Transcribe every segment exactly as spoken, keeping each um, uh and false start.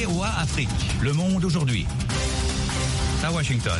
V O A Afrique. Le monde aujourd'hui. À Washington.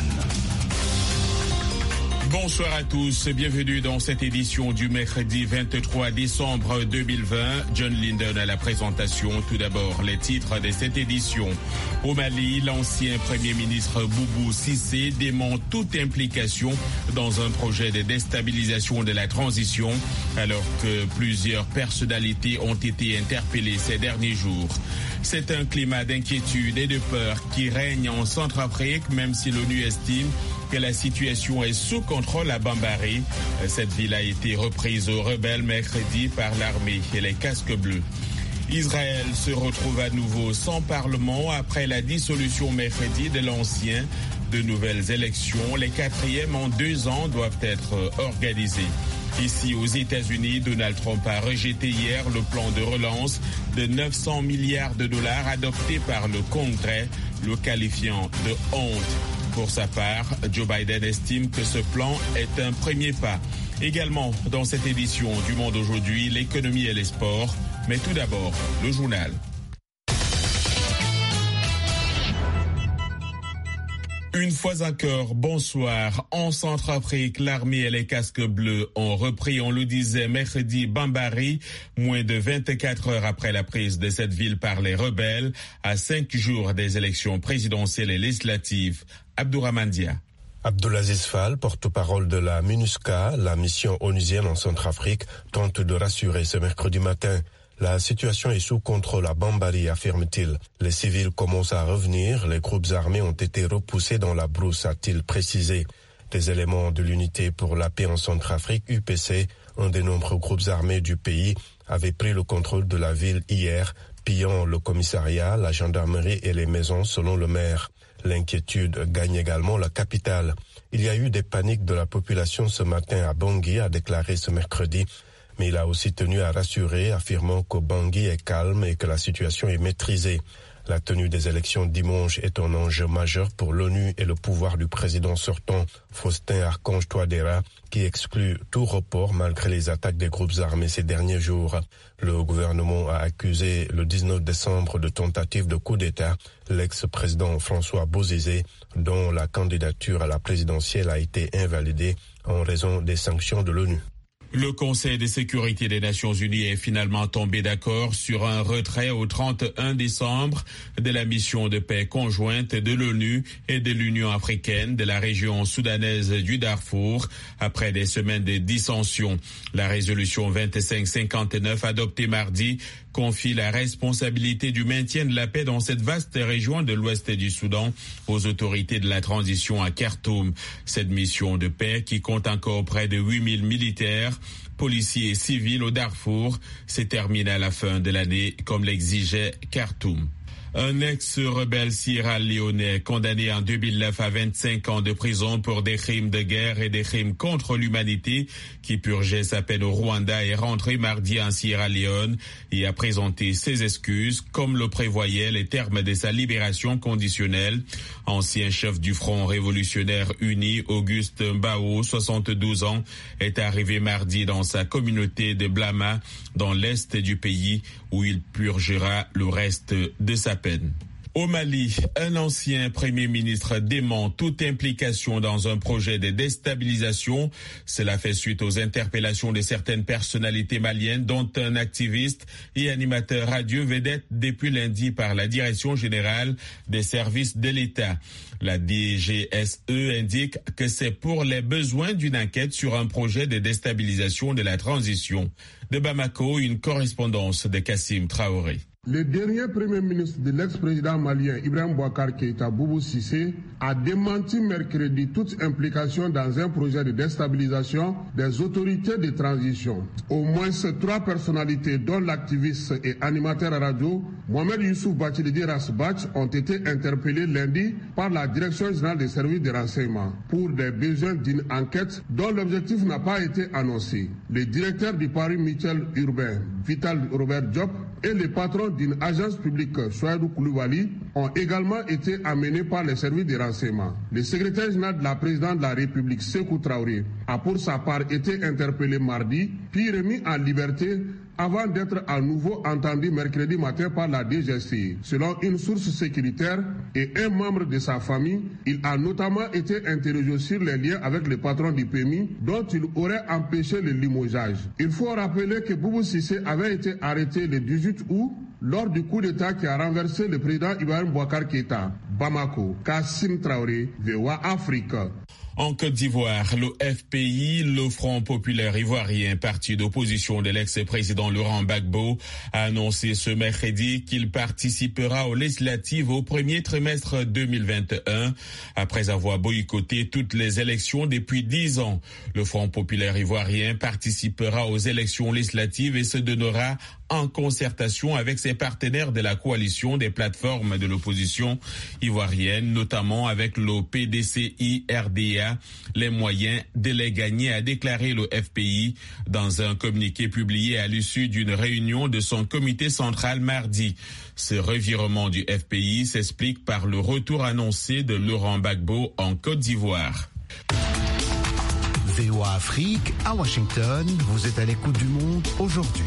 Bonsoir à tous, bienvenue dans cette édition du mercredi vingt-trois décembre deux mille vingt. John Linden à la présentation. Tout d'abord, les titres de cette édition. Au Mali, l'ancien Premier ministre Boubou Cissé dément toute implication dans un projet de déstabilisation de la transition, alors que plusieurs personnalités ont été interpellées ces derniers jours. C'est un climat d'inquiétude et de peur qui règne en Centrafrique, même si l'ONU estime que la situation est sous contrôle à Bambari. Cette ville a été reprise aux rebelles mercredi par l'armée et les casques bleus. Israël se retrouve à nouveau sans parlement après la dissolution mercredi de l'ancien. De nouvelles élections, les quatrièmes en deux ans, doivent être organisées. Ici, aux États-Unis, Donald Trump a rejeté hier le plan de relance de neuf cents milliards de dollars adopté par le Congrès, le qualifiant de honte. Pour sa part, Joe Biden estime que ce plan est un premier pas. Également, dans cette édition du Monde aujourd'hui, l'économie et les sports. Mais tout d'abord, le journal. Une fois encore, bonsoir. En Centrafrique, l'armée et les casques bleus ont repris, on le disait, mercredi Bambari, moins de vingt-quatre heures après la prise de cette ville par les rebelles, à cinq jours des élections présidentielles et législatives. Abdourahmane Dia. Abdulaziz Fall, porte-parole de la MINUSCA, la mission onusienne en Centrafrique, tente de rassurer ce mercredi matin. La situation est sous contrôle à Bambari, affirme-t-il. Les civils commencent à revenir, les groupes armés ont été repoussés dans la brousse, a-t-il précisé. Des éléments de l'unité pour la paix en Centrafrique, U P C, un des nombreux groupes armés du pays, avaient pris le contrôle de la ville hier, pillant le commissariat, la gendarmerie et les maisons selon le maire. L'inquiétude gagne également la capitale. Il y a eu des paniques de la population ce matin à Bangui, a déclaré ce mercredi. Mais il a aussi tenu à rassurer, affirmant que Bangui est calme et que la situation est maîtrisée. La tenue des élections dimanche est un enjeu majeur pour l'ONU et le pouvoir du président sortant, Faustin Archange Touadéra, qui exclut tout report malgré les attaques des groupes armés ces derniers jours. Le gouvernement a accusé le dix-neuf décembre de tentative de coup d'État l'ex-président François Bozizé, dont la candidature à la présidentielle a été invalidée en raison des sanctions de l'ONU. Le Conseil de sécurité des Nations Unies est finalement tombé d'accord sur un retrait au trente et un décembre de la mission de paix conjointe de l'ONU et de l'Union africaine de la région soudanaise du Darfour après des semaines de dissensions. La résolution vingt-cinq cinquante-neuf adoptée mardi confie la responsabilité du maintien de la paix dans cette vaste région de l'ouest du Soudan aux autorités de la transition à Khartoum. Cette mission de paix, qui compte encore près de huit mille militaires, policiers et civils au Darfour, s'est terminée à la fin de l'année comme l'exigeait Khartoum. Un ex-rebelle sierra-léonais condamné en deux mille neuf à vingt-cinq ans de prison pour des crimes de guerre et des crimes contre l'humanité qui purgeait sa peine au Rwanda est rentré mardi en Sierra Leone et a présenté ses excuses comme le prévoyaient les termes de sa libération conditionnelle. Ancien chef du Front révolutionnaire uni, Auguste Mbao, soixante-douze ans, est arrivé mardi dans sa communauté de Blama dans l'est du pays où il purgera le reste de sa peine. Au Mali, un ancien Premier ministre dément toute implication dans un projet de déstabilisation. Cela fait suite aux interpellations de certaines personnalités maliennes, dont un activiste et animateur radio vedette depuis lundi par la Direction générale des services de l'État. La D G S E indique que c'est pour les besoins d'une enquête sur un projet de déstabilisation de la transition. De Bamako, une correspondance de Kassim Traoré. Le dernier Premier ministre de l'ex-président malien Ibrahim Boubacar Keïta, Boubou Cissé, a démenti mercredi toute implication dans un projet de déstabilisation des autorités de transition. Au moins trois personnalités, dont l'activiste et animateur radio Mohamed Youssouf Bachilidi Rasbach, ont été interpellés lundi par la Direction générale des services de renseignement pour des besoins d'une enquête dont l'objectif n'a pas été annoncé. Le directeur du Paris Mutuel Urbain, Vital Robert Diop, et le patron d'une agence publique, Souaïdou Koulibaly, ont également été amenés par les services de renseignement. Le secrétaire général de la présidente de la République, Sékou Traoré, a pour sa part été interpellé mardi, puis remis en liberté avant d'être à nouveau entendu mercredi matin par la D G C. Selon une source sécuritaire et un membre de sa famille, il a notamment été interrogé sur les liens avec le patron du P M I dont il aurait empêché le limogeage. Il faut rappeler que Boubou Cissé avait été arrêté le dix-huit août lors du coup d'État qui a renversé le président Ibrahim Boubacar Keïta. Bamako, Kassim Traoré, V O A Afrique. En Côte d'Ivoire, le F P I, le Front populaire ivoirien, parti d'opposition de l'ex-président Laurent Gbagbo, a annoncé ce mercredi qu'il participera aux législatives au premier trimestre deux mille vingt et un, après avoir boycotté toutes les élections depuis dix ans. Le Front populaire ivoirien participera aux élections législatives et se donnera en concertation avec ses partenaires de la coalition des plateformes de l'opposition ivoirienne, notamment avec le P D C I R D A, les moyens de les gagner, a déclaré le F P I dans un communiqué publié à l'issue d'une réunion de son comité central mardi. Ce revirement du F P I s'explique par le retour annoncé de Laurent Gbagbo en Côte d'Ivoire. V O A Afrique, à Washington, vous êtes à l'écoute du monde aujourd'hui.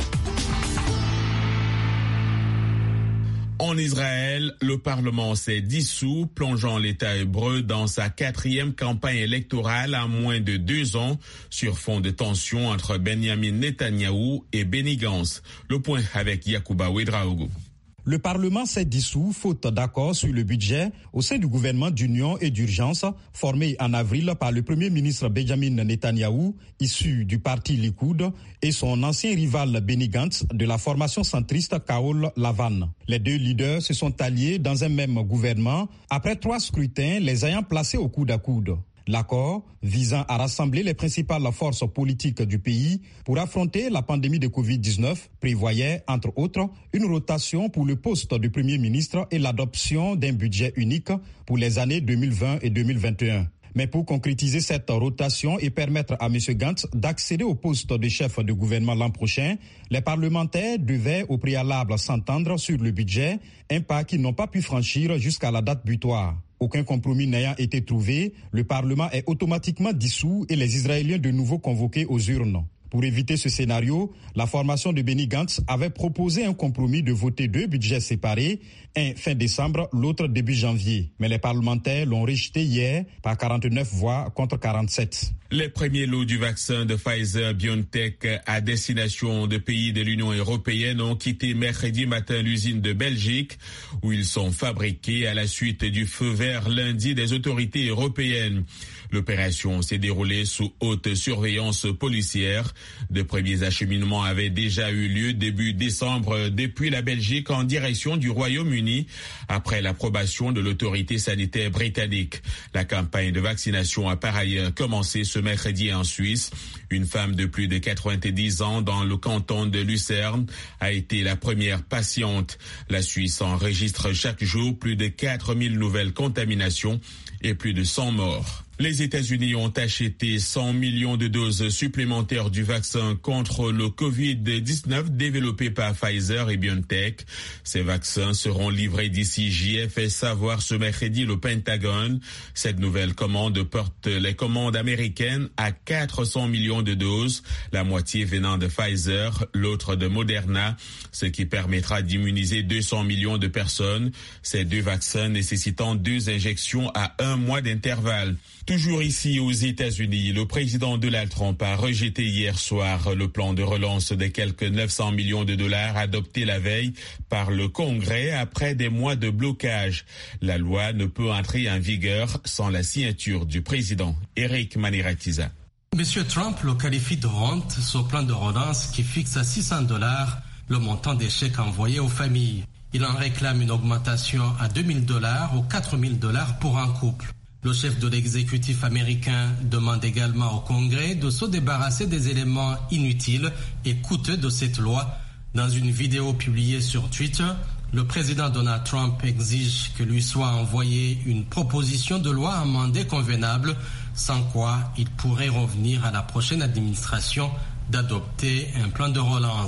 En Israël, le Parlement s'est dissous, plongeant l'État hébreu dans sa quatrième campagne électorale à moins de deux ans, sur fond de tensions entre Benjamin Netanyahou et Benny Gantz. Le point avec Yacouba Ouedraogo. Le Parlement s'est dissous faute d'accord sur le budget au sein du gouvernement d'union et d'urgence formé en avril par le Premier ministre Benjamin Netanyahou, issu du parti Likoud, et son ancien rival Benny Gantz de la formation centriste Kaol Lavan. Les deux leaders se sont alliés dans un même gouvernement après trois scrutins les ayant placés au coude à coude. L'accord, visant à rassembler les principales forces politiques du pays pour affronter la pandémie de covid dix-neuf, prévoyait, entre autres, une rotation pour le poste de Premier ministre et l'adoption d'un budget unique pour les années deux mille vingt et deux mille vingt et un. Mais pour concrétiser cette rotation et permettre à M. Gantz d'accéder au poste de chef de gouvernement l'an prochain, les parlementaires devaient au préalable s'entendre sur le budget, un pas qu'ils n'ont pas pu franchir jusqu'à la date butoir. Aucun compromis n'ayant été trouvé, le Parlement est automatiquement dissous et les Israéliens de nouveau convoqués aux urnes. Pour éviter ce scénario, la formation de Benny Gantz avait proposé un compromis de voter deux budgets séparés, un fin décembre, l'autre début janvier. Mais les parlementaires l'ont rejeté hier par quarante-neuf voix contre quarante-sept. Les premiers lots du vaccin de Pfizer-BioNTech à destination de pays de l'Union européenne ont quitté mercredi matin l'usine de Belgique où ils sont fabriqués à la suite du feu vert lundi des autorités européennes. L'opération s'est déroulée sous haute surveillance policière. De premiers acheminements avaient déjà eu lieu début décembre depuis la Belgique en direction du Royaume-Uni après l'approbation de l'autorité sanitaire britannique. La campagne de vaccination a par ailleurs commencé ce mercredi en Suisse. Une femme de plus de quatre-vingt-dix ans dans le canton de Lucerne a été la première patiente. La Suisse enregistre chaque jour plus de quatre mille nouvelles contaminations et plus de cent morts. Les États-Unis ont acheté cent millions de doses supplémentaires du vaccin contre le covid dix-neuf développé par Pfizer et BioNTech. Ces vaccins seront livrés d'ici juillet, fait savoir ce mercredi le Pentagone. Cette nouvelle commande porte les commandes américaines à quatre cents millions de doses, la moitié venant de Pfizer, l'autre de Moderna, ce qui permettra d'immuniser deux cents millions de personnes. Ces deux vaccins nécessitant deux injections à un mois d'intervalle. Toujours ici aux États-Unis, le président Donald Trump a rejeté hier soir le plan de relance de quelques neuf cents millions de dollars adopté la veille par le Congrès après des mois de blocage. La loi ne peut entrer en vigueur sans la signature du président. Eric Maniratiza. Monsieur Trump le qualifie de honte, ce plan de relance qui fixe à six cents dollars le montant des chèques envoyés aux familles. Il en réclame une augmentation à deux mille dollars ou quatre mille dollars pour un couple. Le chef de l'exécutif américain demande également au Congrès de se débarrasser des éléments inutiles et coûteux de cette loi. Dans une vidéo publiée sur Twitter, le président Donald Trump exige que lui soit envoyée une proposition de loi amendée convenable, sans quoi il pourrait revenir à la prochaine administration d'adopter un plan de relance.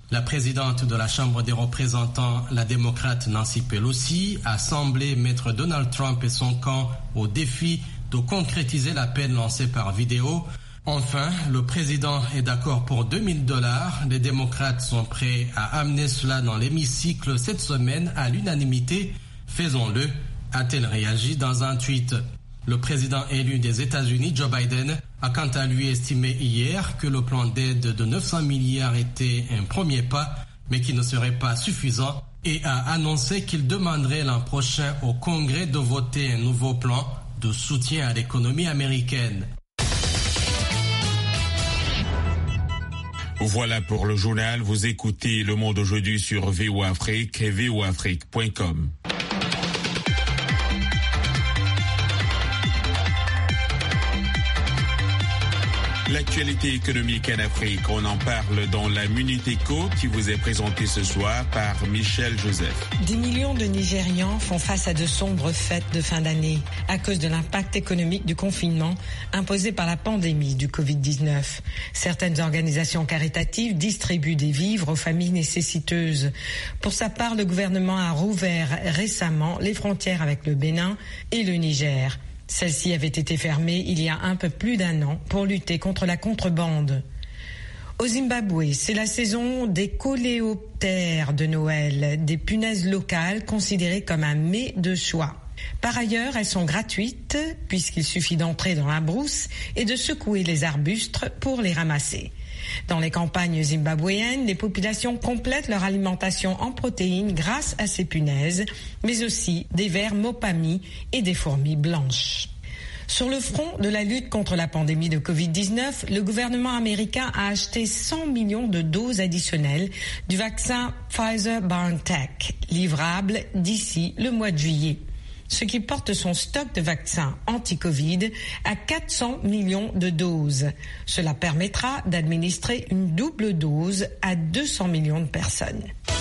La présidente de la Chambre des représentants, la démocrate Nancy Pelosi, a semblé mettre Donald Trump et son camp au défi de concrétiser l'appel lancé par vidéo. Enfin, le président est d'accord pour deux mille dollars. Les démocrates sont prêts à amener cela dans l'hémicycle cette semaine à l'unanimité. Faisons-le, a-t-elle réagi dans un tweet. Le président élu des États-Unis, Joe Biden, a quant à lui estimé hier que le plan d'aide de neuf cents milliards était un premier pas, mais qui ne serait pas suffisant, et a annoncé qu'il demanderait l'an prochain au Congrès de voter un nouveau plan de soutien à l'économie américaine. Voilà pour le journal. Vous écoutez Le Monde aujourd'hui sur V O A Afrique et v o afrique point com. L'actualité économique en Afrique, on en parle dans la Minute Éco qui vous est présentée ce soir par Michel Joseph. Des millions de Nigérians font face à de sombres fêtes de fin d'année à cause de l'impact économique du confinement imposé par la pandémie du covid dix-neuf. Certaines organisations caritatives distribuent des vivres aux familles nécessiteuses. Pour sa part, le gouvernement a rouvert récemment les frontières avec le Bénin et le Niger. Celle-ci avait été fermée il y a un peu plus d'un an pour lutter contre la contrebande. Au Zimbabwe, c'est la saison des coléoptères de Noël, des punaises locales considérées comme un mets de choix. Par ailleurs, elles sont gratuites puisqu'il suffit d'entrer dans la brousse et de secouer les arbustes pour les ramasser. Dans les campagnes zimbabwéennes, les populations complètent leur alimentation en protéines grâce à ces punaises, mais aussi des vers mopami et des fourmis blanches. Sur le front de la lutte contre la pandémie de covid dix-neuf, le gouvernement américain a acheté cent millions de doses additionnelles du vaccin Pfizer-BioNTech, livrable d'ici le mois de juillet, ce qui porte son stock de vaccins anti-Covid à quatre cents millions de doses. Cela permettra d'administrer une double dose à deux cents millions de personnes.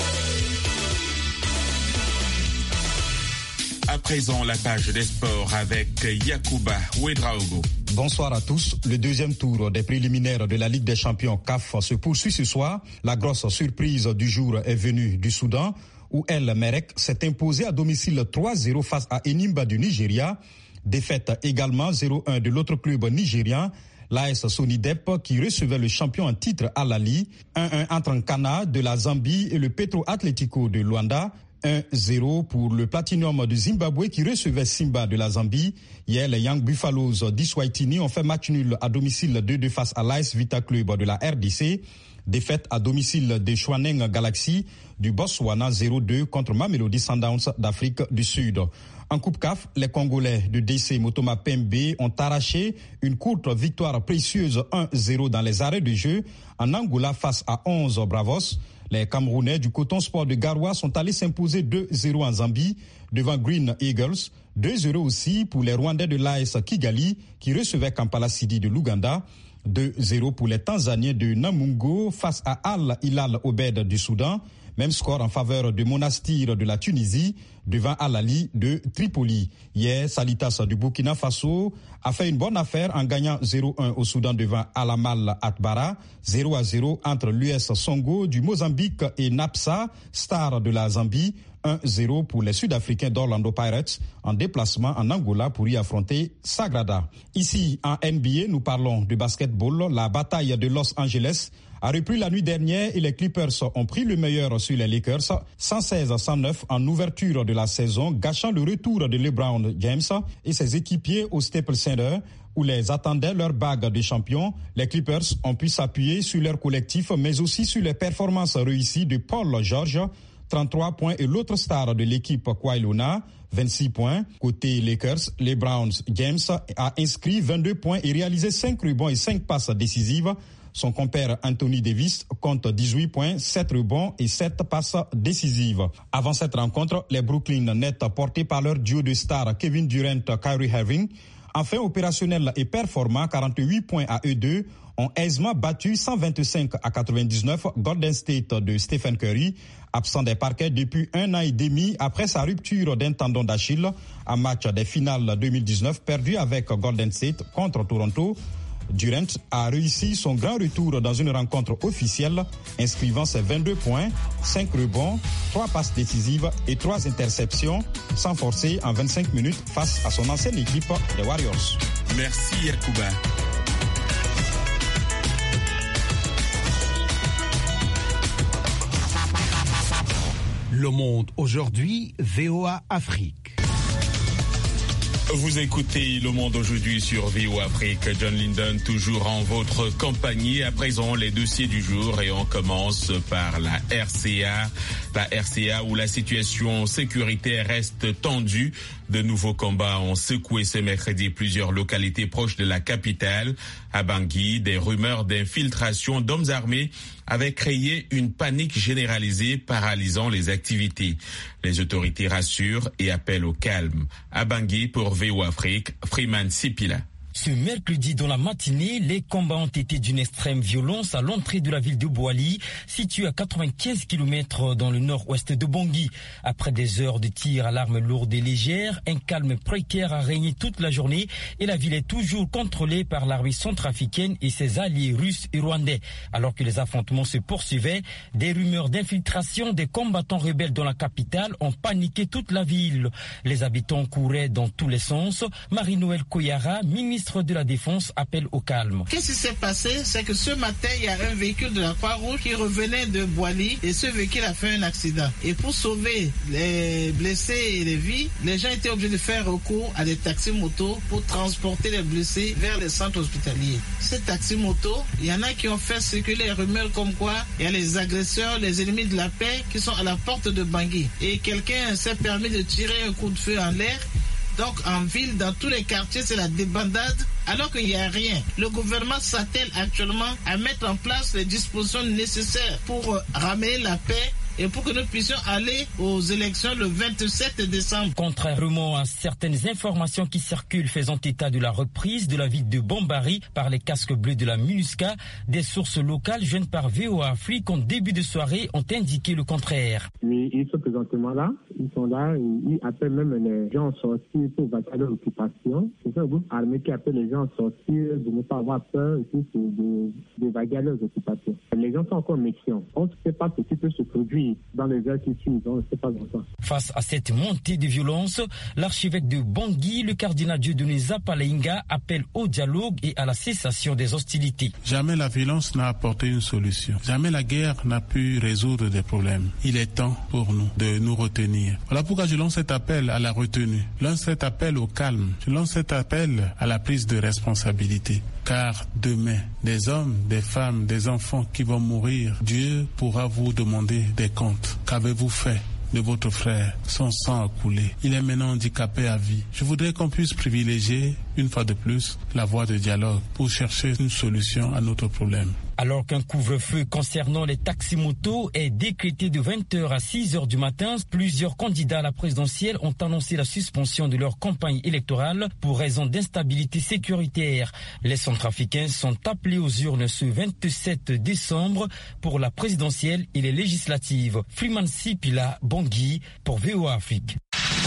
À présent, la page des sports avec Yacouba Ouedraogo. Bonsoir à tous. Le deuxième tour des préliminaires de la Ligue des champions C A F se poursuit ce soir. La grosse surprise du jour est venue du Soudan, où El Merreikh s'est imposé à domicile trois zéro face à Enyimba du Nigeria. Défaite également zéro un de l'autre club nigérian, l'A S Sonidep, qui recevait le champion en titre Al Ahly. un un entre Nkana de la Zambie et le Petro Atlético de Luanda. un zéro pour le Platinum du Zimbabwe qui recevait Simba de la Zambie. Hier, les Young Buffaloes d'Iswaitini ont fait match nul à domicile deux deux face à l'A S Vita Club de la R D C. Défaite à domicile des Chouaneng Galaxy du Botswana zéro deux contre Mamelodi Sundowns d'Afrique du Sud. En Coupe C A F, les Congolais de D C Motoma Pembe ont arraché une courte victoire précieuse un zéro dans les arrêts de jeu en Angola face à onze Bravos. Les Camerounais du Coton Sport de Garoua sont allés s'imposer deux zéro en Zambie devant Green Eagles. deux zéro aussi pour les Rwandais de l'A S Kigali qui recevaient Kampala City de l'Ouganda. deux zéro pour les Tanzaniens de Namungo face à Al Hilal Obed du Soudan. Même score en faveur de Monastir de la Tunisie devant Al Ahly de Tripoli. Hier, Salitas du Burkina Faso a fait une bonne affaire en gagnant zéro un au Soudan devant Al Amal Atbara. zéro à zéro entre l'U S Songo du Mozambique et Napsa, Star de la Zambie. un zéro pour les Sud-Africains d'Orlando Pirates en déplacement en Angola pour y affronter Sagrada. Ici, en N B A, nous parlons de basketball. La bataille de Los Angeles a repris la nuit dernière et les Clippers ont pris le meilleur sur les Lakers, cent seize à cent neuf en ouverture de la saison, gâchant le retour de LeBron James et ses équipiers au Staples Center, où les attendait leur bague de champion. Les Clippers ont pu s'appuyer sur leur collectif, mais aussi sur les performances réussies de Paul George, trente-trois points, et l'autre star de l'équipe, Kawhi Leonard, vingt-six points. Côté Lakers, LeBron James a inscrit vingt-deux points et réalisé cinq rebonds et cinq passes décisives. Son compère Anthony Davis compte dix-huit points, sept rebonds et sept passes décisives. Avant cette rencontre, les Brooklyn Nets, portés par leur duo de stars Kevin Durant, Kyrie Irving, enfin opérationnels et performants, quarante-huit points à eux deux, ont aisément battu cent vingt-cinq à quatre-vingt-dix-neuf Golden State de Stephen Curry, absent des parquets depuis un an et demi après sa rupture d'un tendon d'Achille en match des finales deux mille dix-neuf perdu avec Golden State contre Toronto. Durant a réussi son grand retour dans une rencontre officielle, inscrivant ses vingt-deux points, cinq rebonds, trois passes décisives et trois interceptions, sans forcer en vingt-cinq minutes face à son ancienne équipe, les Warriors. Merci Yacouba. Le Monde aujourd'hui, V O A Afrique. Vous écoutez Le Monde aujourd'hui sur V O A Afrique. John Linden, toujours en votre compagnie. À présent, les dossiers du jour et on commence par la R C A. La R C A où la situation sécuritaire reste tendue. De nouveaux combats ont secoué ce mercredi plusieurs localités proches de la capitale. À Bangui, des rumeurs d'infiltration d'hommes armés avaient créé une panique généralisée paralysant les activités. Les autorités rassurent et appellent au calme. À Bangui, pour V O A Afrique, Freeman Sipila. Ce mercredi dans la matinée, les combats ont été d'une extrême violence à l'entrée de la ville de Bouali, située à quatre-vingt-quinze kilomètres dans le nord-ouest de Bangui. Après des heures de tirs à l'arme lourde et légère, un calme précaire a régné toute la journée et la ville est toujours contrôlée par l'armée centrafricaine et ses alliés russes et rwandais. Alors que les affrontements se poursuivaient, des rumeurs d'infiltration des combattants rebelles dans la capitale ont paniqué toute la ville. Les habitants couraient dans tous les sens. Marie-Noël Koyara, ministre de la Défense, appelle au calme. Qu'est-ce qui s'est passé? C'est que ce matin, il y a un véhicule de la Croix-Rouge qui revenait de Bouali et ce véhicule a fait un accident. Et pour sauver les blessés et les vies, les gens étaient obligés de faire recours à des taxis-motos pour transporter les blessés vers les centres hospitaliers. Ces taxis-motos, il y en a qui ont fait circuler les rumeurs comme quoi il y a les agresseurs, les ennemis de la paix qui sont à la porte de Bangui. Et quelqu'un s'est permis de tirer un coup de feu en l'air. Donc en ville, dans tous les quartiers, c'est la débandade, alors qu'il n'y a rien. Le gouvernement s'attelle actuellement à mettre en place les dispositions nécessaires pour ramener la paix et pour que nous puissions aller aux élections le vingt-sept décembre. Contrairement à certaines informations qui circulent faisant état de la reprise de la ville de Bambari par les casques bleus de la MINUSCA, des sources locales jointes par V O A Afrique en début de soirée ont indiqué le contraire. Mais ils sont présentement là, ils sont là, ils appellent même les gens sortir pour vaquer leur occupation. C'est un groupe armé qui appelle les gens sortir, de ne pas avoir peur et puis de, de vaquer leurs occupations. Les gens sont encore méfiants. On ne sait pas ce qui peut se produire dans les heures qui suivent, on ne sait pas dans ça. Face à cette montée de violence, l'archevêque de Bangui, le cardinal Dieudonné Zapalainga, appelle au dialogue et à la cessation des hostilités. Jamais la violence n'a apporté une solution. Jamais la guerre n'a pu résoudre des problèmes. Il est temps pour nous de nous retenir. Voilà pourquoi je lance cet appel à la retenue. Je lance cet appel au calme. Je lance cet appel à la prise de responsabilité. Car demain, des hommes, des femmes, des enfants qui vont mourir, Dieu pourra vous demander des comptes. Qu'avez-vous fait de votre frère? Son sang a coulé. Il est maintenant handicapé à vie. Je voudrais qu'on puisse privilégier, une fois de plus, la voie de dialogue pour chercher une solution à notre problème. Alors qu'un couvre-feu concernant les taxis-motos est décrété de vingt heures à six heures du matin, plusieurs candidats à la présidentielle ont annoncé la suspension de leur campagne électorale pour raison d'instabilité sécuritaire. Les Centrafricains sont appelés aux urnes ce vingt-sept décembre pour la présidentielle et les législatives. Freeman Sipila, Bangui, pour V O A Afrique.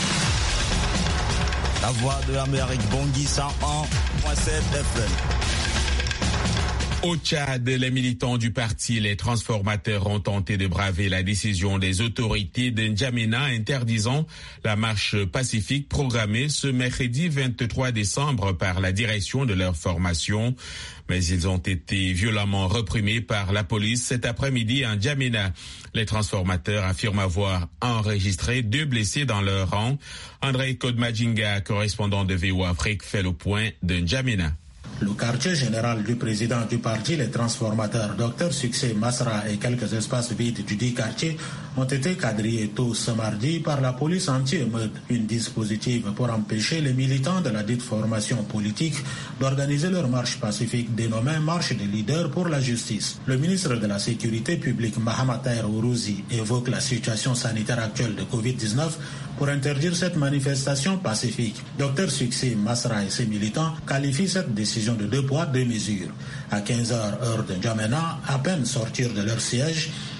La voix de l'Amérique, Bangui cent un virgule sept F M. Au Tchad, les militants du parti Les Transformateurs ont tenté de braver la décision des autorités de N'Djamena interdisant la marche pacifique programmée ce mercredi vingt-trois décembre par la direction de leur formation. Mais ils ont été violemment reprimés par la police cet après-midi à N'Djamena. Les Transformateurs affirment avoir enregistré deux blessés dans leur rang. André Kodmadjinga, correspondant de V O A Afrique, fait le point de N'Djamena. Le quartier général du président du parti Les Transformateurs, Docteur Succès Masra, et quelques espaces vides du dit quartier ont été quadrillés tôt ce mardi par la police anti-émeute, une dispositive pour empêcher les militants de la dite formation politique d'organiser leur marche pacifique dénommée Marche des leaders pour la justice. Le ministre de la Sécurité publique, Mahamat Tahir Ourouzi, évoque la situation sanitaire actuelle de covid dix-neuf pour interdire cette manifestation pacifique. Docteur Succès Masra et ses militants qualifient cette décision de deux poids, deux mesures. À quinze heures, heure de N'Djamena, à peine sortir de leur siège,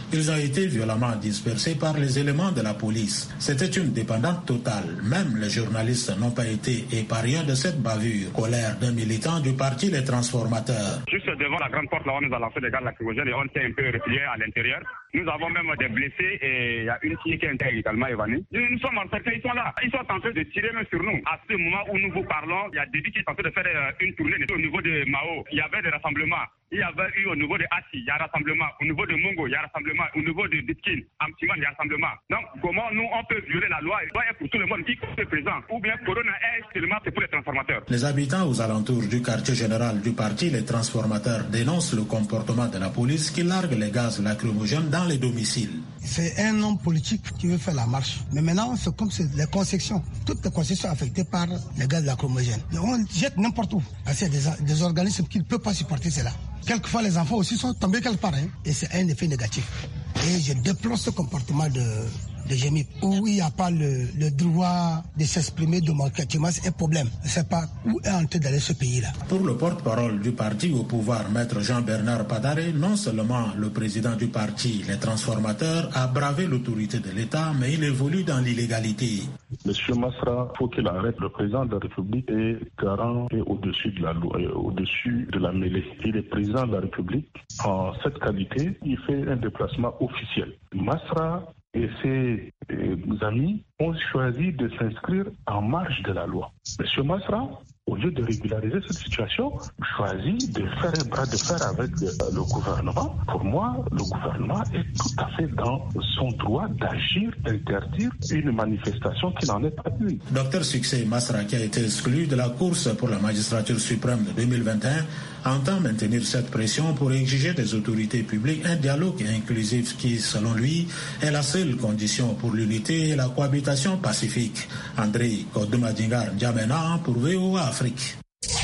Ils ont été violemment dispersés par les éléments de la police. C'était une dépendance totale. Même les journalistes n'ont pas été épargnés de cette bavure. Colère d'un militant du parti Les Transformateurs. Juste devant la grande porte, là, on nous a lancé des gaz lacrymogènes et on s'est un peu replié à l'intérieur. Nous avons même des blessés et il y a une fille qui est également évanouie. Nous sommes en certain, ils sont là. Ils sont en train de tirer même sur nous. À ce moment où nous vous parlons, il y a Déby qui est en train de faire une tournée au niveau de Mao. Il y avait des rassemblements. Il y avait eu au niveau de Assi, il y a un rassemblement. Au niveau de Mongo, il y a un rassemblement. Au niveau de Bitkin, Amtiman, il y a un rassemblement. Donc, comment nous, on peut violer la loi? Il doit être pour tout le monde qui est présent. Ou bien Corona est seulement pour les transformateurs. Les habitants aux alentours du quartier général du parti Les Transformateurs dénoncent le comportement de la police qui largue les gaz lacrymogènes dans les domiciles. C'est un homme politique qui veut faire la marche. Mais maintenant, c'est comme c'est les concessions. Toutes les concessions affectées par les gaz lacrymogènes. On jette n'importe où. Parce qu'il y a des, des organismes qui ne peuvent pas supporter cela. Quelquefois, les enfants aussi sont tombés quelque part. Hein, et c'est un effet négatif. Et je déplore ce comportement de, de G M I P, où il n'y a pas le, le droit de s'exprimer démocratiquement. C'est un problème. Je ne sais pas où est en train d'aller ce pays-là. Pour le porte-parole du parti au pouvoir, maître Jean-Bernard Padaré, non seulement le président du parti, Les Transformateurs, a bravé l'autorité de l'État, mais il évolue dans l'illégalité. Monsieur Masra, il faut qu'il arrête. Le président de la République est garant et au-dessus de la loi, au-dessus de la mêlée. Il est président de la République. En cette qualité, il fait un déplacement officiel. Masra et ses amis ont choisi de s'inscrire en marge de la loi. Monsieur Masra, au lieu de régulariser cette situation, choisit de faire un bras de fer avec le, le gouvernement. Pour moi, le gouvernement est tout à fait dans son droit d'agir, d'interdire une manifestation qui n'en est pas une. Docteur Succès Masra, qui a été exclu de la course pour la magistrature suprême de deux mille vingt et un, entend maintenir cette pression pour exiger des autorités publiques un dialogue inclusif qui, selon lui, est la seule condition pour l'unité et la cohabitation pacifique. André Kodumadingar N'Djamena pour V O A Afrique.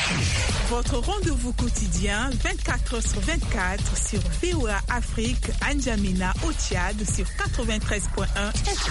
Votre rendez-vous quotidien vingt-quatre heures sur vingt-quatre sur V O A Afrique, N'Djamena au Tchad sur quatre-vingt-treize point un F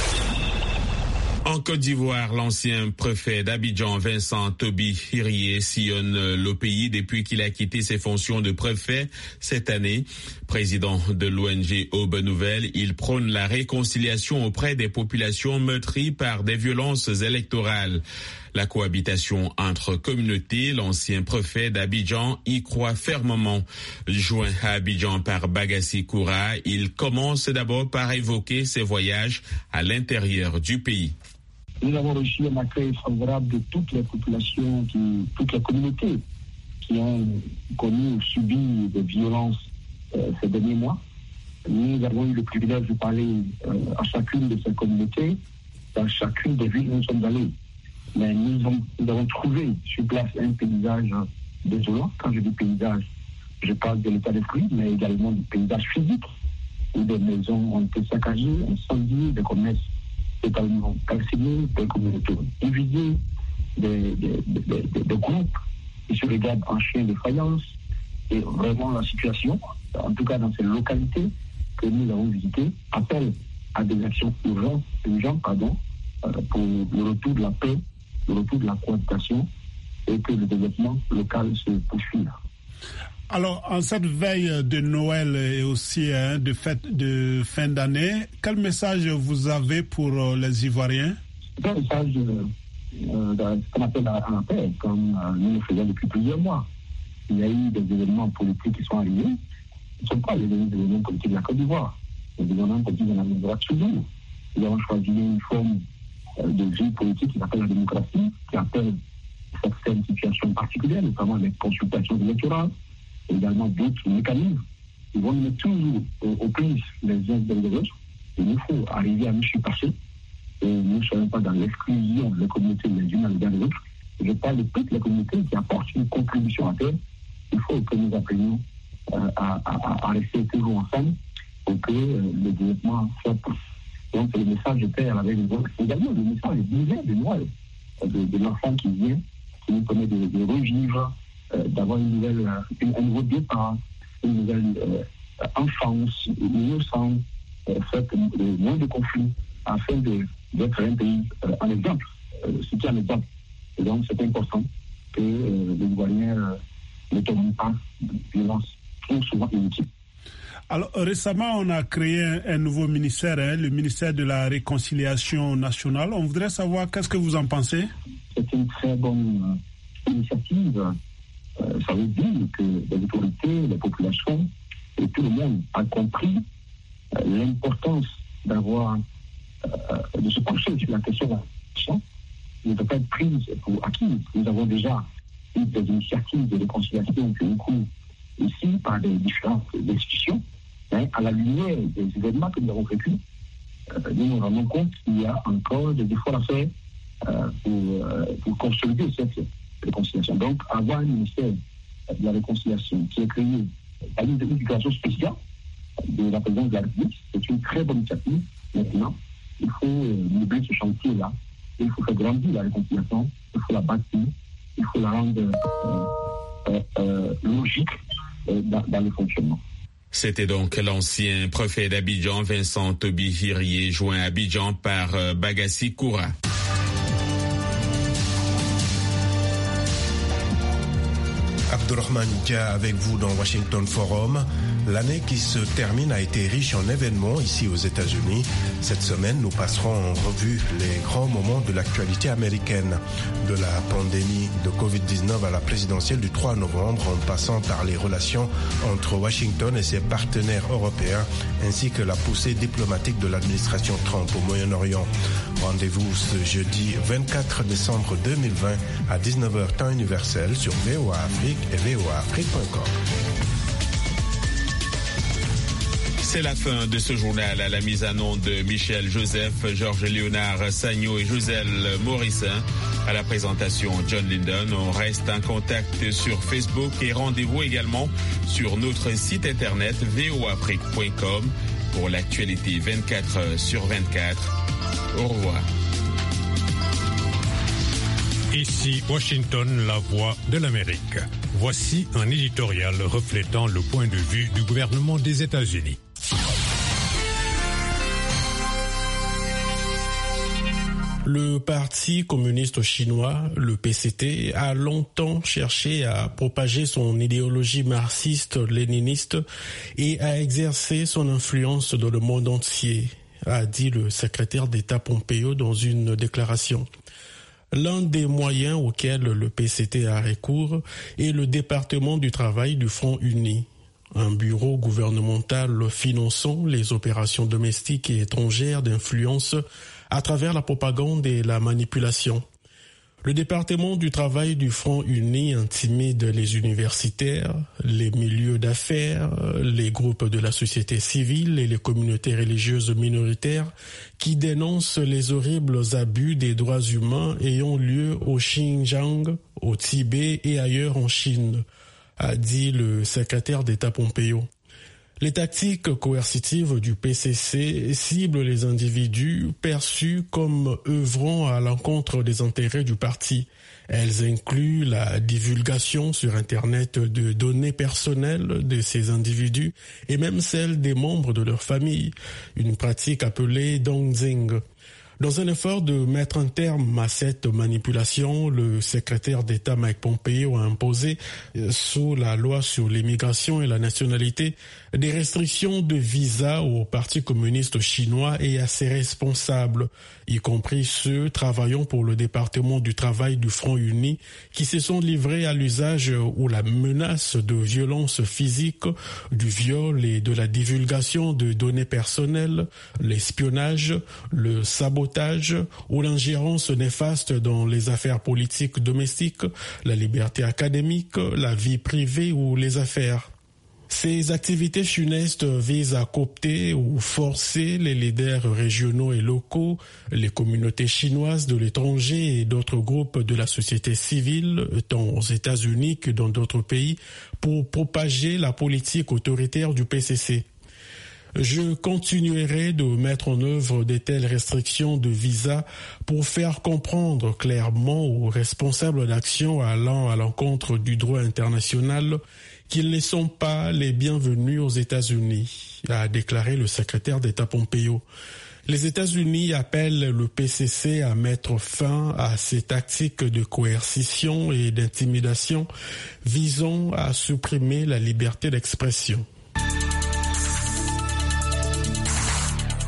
M. En Côte d'Ivoire, l'ancien préfet d'Abidjan, Vincent Toby Hirié, sillonne le pays depuis qu'il a quitté ses fonctions de préfet cette année. Président de l'O N G Aube Nouvelle, il prône la réconciliation auprès des populations meurtries par des violences électorales. La cohabitation entre communautés, l'ancien préfet d'Abidjan y croit fermement. Joint à Abidjan par Bagassi Koura, il commence d'abord par évoquer ses voyages à l'intérieur du pays. Nous avons reçu un accueil favorable de toutes les populations, qui, toutes les communautés qui ont connu ou subi des violences euh, ces derniers mois. Nous avons eu le privilège de parler euh, à chacune de ces communautés, dans chacune des villes où nous sommes allés. Mais nous, ont, nous avons trouvé sur place un paysage désolant. Quand je dis paysage, je parle de l'état d'esprit, mais également du paysage physique, où des maisons ont été saccagées, incendiées, des commerces totalement calcinés, des communautés divisées, des, des, des, des, des groupes qui se regardent en chien de faïence. Et vraiment la situation, en tout cas dans ces localités que nous avons visitées, appelle à des actions urgentes, urgentes pardon, pour le retour de la paix, le retour de la cohabitation et que le développement local se poursuive. Alors, en cette veille de Noël et aussi hein, de fête de fin d'année, quel message vous avez pour euh, les Ivoiriens? C'est un message euh, de ce qu'on appelle la, la paix, comme euh, nous le faisons depuis plusieurs mois. Il y a eu des événements politiques qui sont arrivés. Ce ne sont pas les événements politiques de la Côte d'Ivoire. Les événements politiques de la droite toujours. Nous avons choisi une forme euh, de vie politique qui s'appelle la démocratie, qui appelle certaines situations particulières, notamment les consultations électorales, et également d'autres mécanismes qui vont nous mettre toujours aux, aux prises les uns des autres. Il nous faut arriver à nous surpasser et nous ne soyons pas dans l'exclusion des communautés les unes à l'égard des autres. Je parle de toutes les communautés qui apportent une contribution à terre. Il faut que nous apprenions euh, à, à, à rester toujours ensemble pour que euh, le développement soit possible. Donc c'est le message de Père avec les autres. Également le message divin de Noël, de, de l'enfant qui vient, qui nous permet de, de revivre, euh, d'avoir une nouvelle, une, un nouveau départ, une nouvelle euh, enfance, une innocence, euh, faite de moins de conflits, afin de, d'être un pays euh, en exemple, euh, ce qui est un exemple. Et donc c'est important que euh, les Ivoiriens euh, ne tombent pas de violence trop souvent inutiles. Alors récemment, on a créé un, un nouveau ministère, hein, le ministère de la Réconciliation nationale. On voudrait savoir qu'est-ce que vous en pensez? C'est une très bonne euh, initiative. Euh, ça veut dire que les autorités, les populations et tout le monde a compris euh, l'importance d'avoir, euh, de se pencher sur la question de la réconciliation. Ne peut pas être prise pour acquis. Nous avons déjà eu des initiatives de réconciliation qui ont cours ici par des différentes institutions. Hein, à la lumière des événements que nous avons vécus, euh, nous nous rendons compte qu'il y a encore des efforts à faire euh, pour, euh, pour consolider cette réconciliation. Donc, avoir un ministère de la réconciliation qui est créé à une éducation spéciale de la présidence de la République, c'est une très bonne initiative. Maintenant, il faut meubler ce chantier-là. Il faut faire grandir la réconciliation, il faut la bâtir, il faut la rendre euh, euh, euh, logique euh, dans, dans le fonctionnement. C'était donc l'ancien préfet d'Abidjan, Vincent Toby Hirié, joint à Abidjan par euh, Bagassi Koura. Abdourahmane Dia avec vous dans Washington Forum. L'année qui se termine a été riche en événements ici aux États-Unis. Cette semaine, nous passerons en revue les grands moments de l'actualité américaine. De la pandémie de covid dix-neuf à la présidentielle du trois novembre, en passant par les relations entre Washington et ses partenaires européens, ainsi que la poussée diplomatique de l'administration Trump au Moyen-Orient. Rendez-vous ce jeudi vingt-quatre décembre deux mille vingt à dix-neuf heures temps universel sur V O A Afrique et V O A Afrique point com. C'est la fin de ce journal à la mise en onde de Michel Joseph, Georges Léonard Sagno et Joselle Morissin. À la présentation, John Linden. On reste en contact sur Facebook et rendez-vous également sur notre site internet V O A Afrique point com pour l'actualité vingt-quatre heures sur vingt-quatre. Au revoir. Ici Washington, la voix de l'Amérique. Voici un éditorial reflétant le point de vue du gouvernement des États-Unis. Le Parti communiste chinois, le P C T, a longtemps cherché à propager son idéologie marxiste-léniniste et à exercer son influence dans le monde entier, a dit le secrétaire d'État Pompeo dans une déclaration. L'un des moyens auxquels le P C T a recours est le département du travail du Front uni, un bureau gouvernemental finançant les opérations domestiques et étrangères d'influence à travers la propagande et la manipulation. Le département du travail du Front uni intimide les universitaires, les milieux d'affaires, les groupes de la société civile et les communautés religieuses minoritaires qui dénoncent les horribles abus des droits humains ayant lieu au Xinjiang, au Tibet et ailleurs en Chine, a dit le secrétaire d'État Pompeo. Les tactiques coercitives du P C C ciblent les individus perçus comme œuvrant à l'encontre des intérêts du parti. Elles incluent la divulgation sur Internet de données personnelles de ces individus et même celles des membres de leur famille, une pratique appelée dongzing. Dans un effort de mettre un terme à cette manipulation, le secrétaire d'État Mike Pompeo a imposé, sous la loi sur l'immigration et la nationalité, des restrictions de visa au Parti communiste chinois et à ses responsables, y compris ceux travaillant pour le département du travail du Front uni, qui se sont livrés à l'usage ou la menace de violences physiques, du viol et de la divulgation de données personnelles, l'espionnage, le sabotage, ou l'ingérence néfaste dans les affaires politiques domestiques, la liberté académique, la vie privée ou les affaires. Ces activités funestes visent à coopter ou forcer les leaders régionaux et locaux, les communautés chinoises de l'étranger et d'autres groupes de la société civile, tant aux États-Unis que dans d'autres pays, pour propager la politique autoritaire du P C C. Je continuerai de mettre en œuvre de telles restrictions de visa pour faire comprendre clairement aux responsables d'actions allant à l'encontre du droit international qu'ils ne sont pas les bienvenus aux États-Unis, a déclaré le secrétaire d'État Pompeo. Les États-Unis appellent le P C C à mettre fin à ces tactiques de coercition et d'intimidation visant à supprimer la liberté d'expression.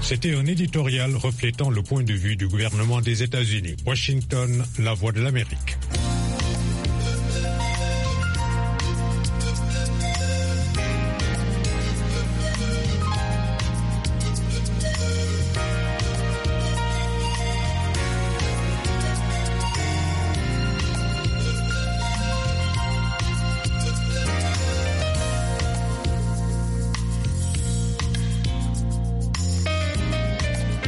C'était un éditorial reflétant le point de vue du gouvernement des États-Unis. Washington, la voix de l'Amérique.